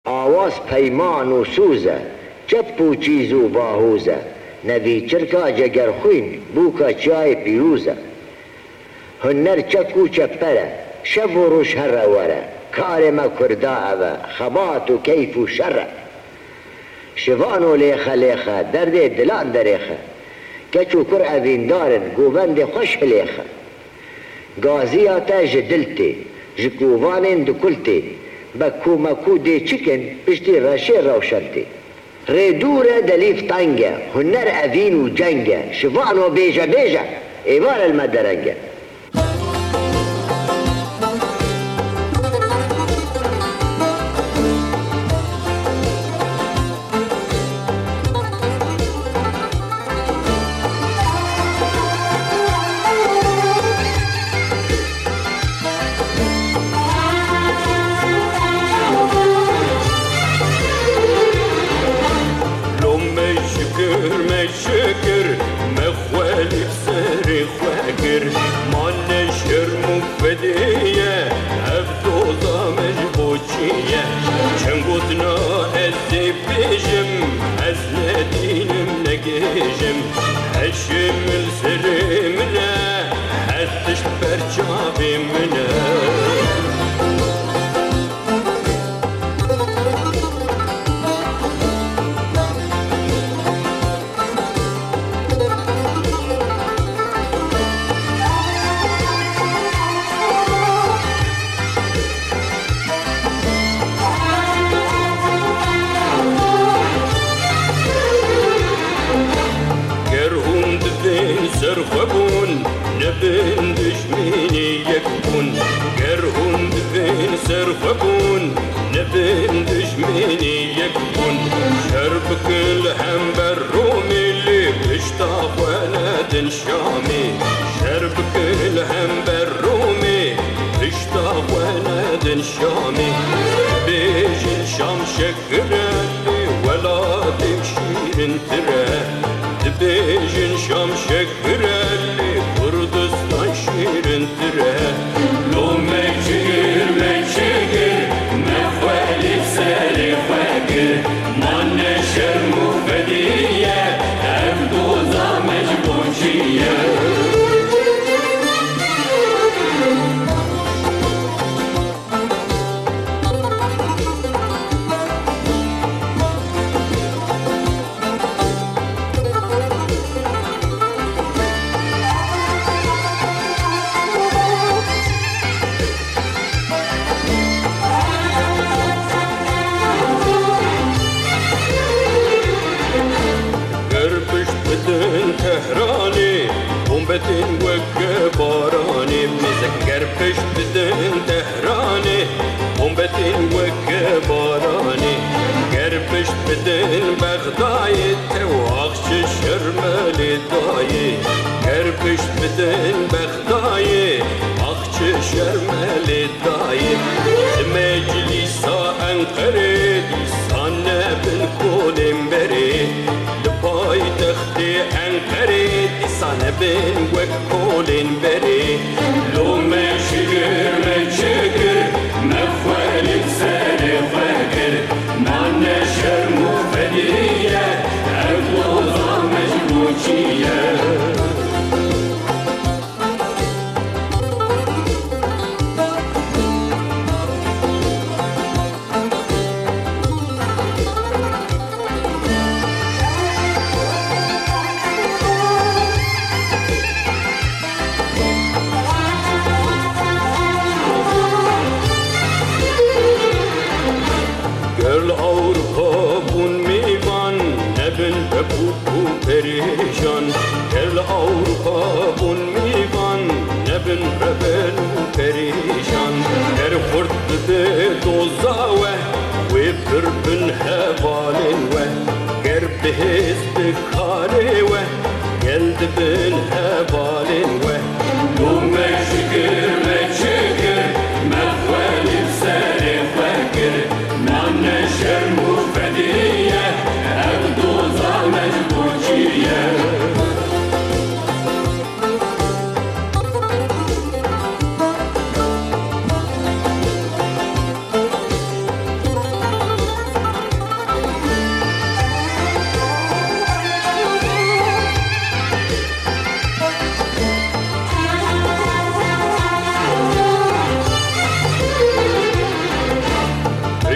آواز پیمان و سوزه چپ و چیز و باهوزه نوی چرکا جگر خوین بوکا چای پیروزه هنر چک و چپره شب و روش هر وره کار ما کرده اوه خبات و کیف و شره شوان و لیخه لیخه درد دلان دریخه کچو کر اوین دارن گوبند خوش لیخه گازی آتا جدلتی جکووانین دکلتی بکو مکو دی چکن پشتی راشی روشنتی ریدور دلیف تنگه هنر اوین و جنگه شوان و بیجه بیجه ایوار المدرنگه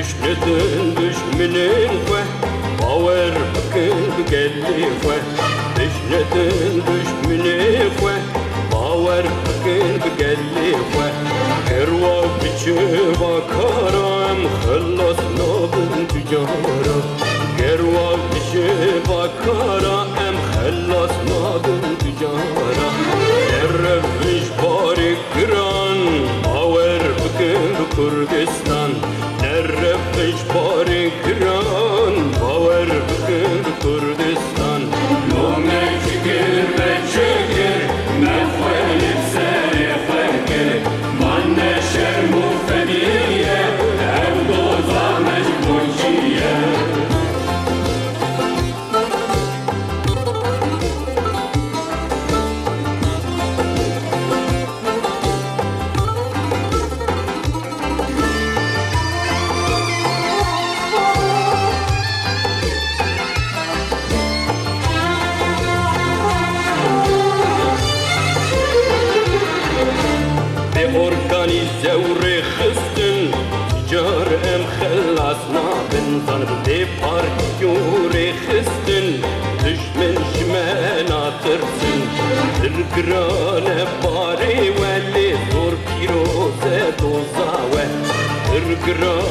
تشنتن دشمنين خواه باور بکن بگلی خواه تشنتن دشمنين خواه باور بکن بگلی خواه کروا بچه با کارم خلاص نابون تجارا کروا بچه با کارم خلاص نابون تجارا نرفش باری گران باور بکن بکردستان نرفش باری گران باور بکن بکردستان لومه چکر به چکر مخوالب سر خلکر من شرم و فدیه او دوزا مجموعیه organize و خستن جار ام خلاص نابن زن بدي باريور خستن دشمن شمانا ترسن القران باري ولي صور بيروزة دوزاوة القران